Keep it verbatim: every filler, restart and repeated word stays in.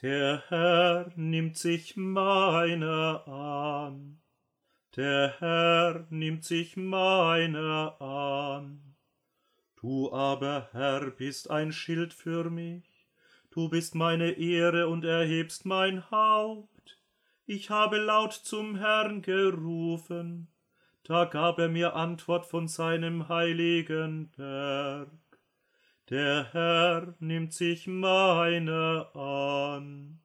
Der Herr nimmt sich meiner an. Der Herr nimmt sich meiner an. Du aber, Herr, bist ein Schild für mich. Du bist meine Ehre und erhebst mein Haupt. Ich habe laut zum Herrn gerufen. Da gab er mir Antwort von seinem heiligen Berg. Der Herr nimmt sich meiner an.